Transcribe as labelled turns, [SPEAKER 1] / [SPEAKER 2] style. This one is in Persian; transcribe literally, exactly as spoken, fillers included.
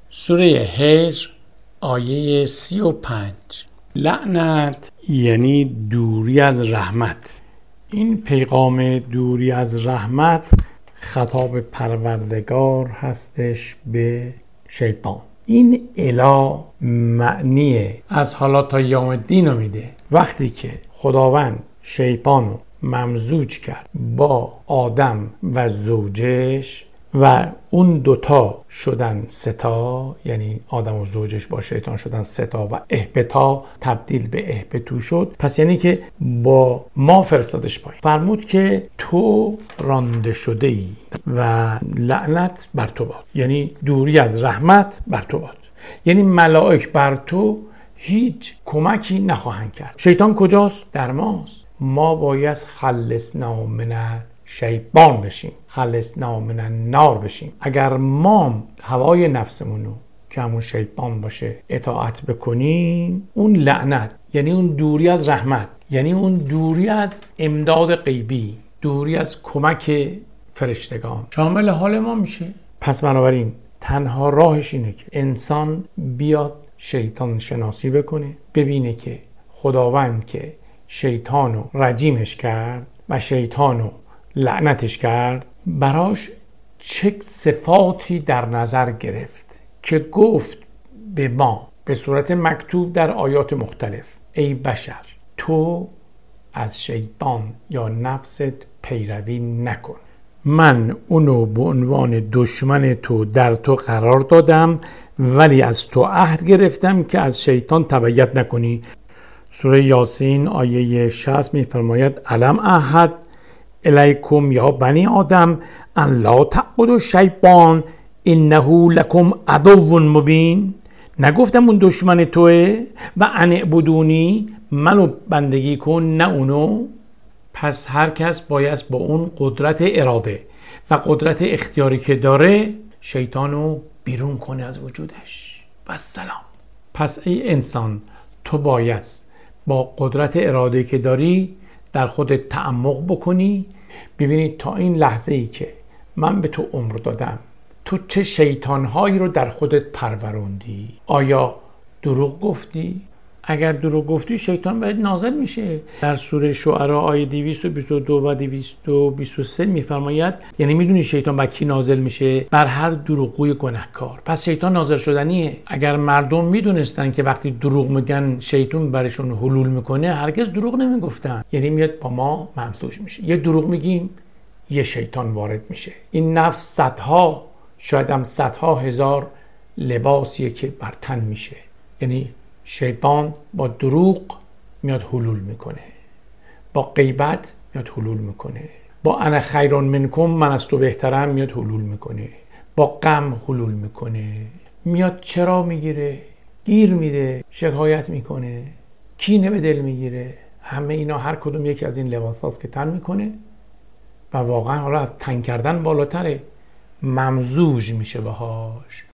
[SPEAKER 1] سوره هجر آیه سی و پنج. لعنت یعنی دوری از رحمت. این پیغام دوری از رحمت خطاب پروردگار هستش به شیطان. این اله معنی از حالا تا یوم الدین رو میده. وقتی که خداوند شیطان رو ممزوج کرد با آدم و زوجش و اون دوتا شدن ستا، یعنی آدم و زوجش با شیطان شدن ستا و اهبتا تبدیل به اهبتو شد، پس یعنی که با ما فرستادش پایین. فرمود که تو رانده شده ای و لعنت بر تو باد، یعنی دوری از رحمت بر تو باد، یعنی ملائک بر تو هیچ کمکی نخواهند کرد. شیطان کجاست؟ در ماست. ما باید خلصنا من شیطان بشیم، خلصنا من النار بشیم. اگر ما هوای نفسمونو که همون شیطان باشه اطاعت بکنیم، اون لعنت یعنی اون دوری از رحمت، یعنی اون دوری از امداد غیبی، دوری از کمک فرشتگان شامل حال ما میشه. پس بنابراین تنها راهش اینه که انسان بیاد شیطان شناسی بکنه، ببینه که خداوند که شیطانو رجیمش کرد و شیطانو لعنتش کرد، براش چه صفاتی در نظر گرفت که گفت به ما به صورت مکتوب در آیات مختلف: ای بشر، تو از شیطان یا نفست پیروی نکن. من اونو به عنوان دشمن تو در تو قرار دادم، ولی از تو عهد گرفتم که از شیطان تبعیت نکنی. سوره یاسین آیه شصت میفرماید: الم اعهد الیکم یا بنی آدم ان لا تعبدوا الشیطان انه لکم عدو مبین. نگفتم اون دشمن توه و ان اعبدونی، منو بندگی کن نه اونو؟ پس هر کس باید با اون قدرت اراده و قدرت اختیاری که داره شیطانو بیرون کنه از وجودش و سلام. پس ای انسان، تو باید با قدرت اراده که داری در خودت تعمق بکنی، ببینی تا این لحظه ای که من به تو عمر دادم تو چه شیطانهایی رو در خودت پروروندی. آیا دروغ گفتی؟ اگر دروغ گفتی شیطان باید نازل میشه. در سوره شعراء آیه دویست و بیست و دو و دویست و بیست و سه میفرماید، یعنی میدونی شیطان بر کی نازل میشه؟ بر هر دروغگوی گناهکار. پس شیطان نازل شدنیه. اگر مردم میدونستن که وقتی دروغ میگن شیطان برشون حلول میکنه، هرگز دروغ نمیگفتن. یعنی میاد با ما ممزوج میشه. یه دروغ میگیم یه شیطان وارد میشه. این نفس صدها، شاید هم صدها هزار لباسیه که بر تن میشه. یعنی شیطان با دروغ میاد حلول میکنه، با غیبت میاد حلول میکنه، با انا خیر منکم، من از تو بهترم، میاد حلول میکنه، با غم حلول میکنه، میاد چرا میگیره، گیر میده، شکایت میکنه، کینه به دل میگیره. همه اینا هر کدوم یکی از این لباس هاست که تن میکنه و واقعا حالا تن کردن بالاتره، ممزوج میشه باهاش.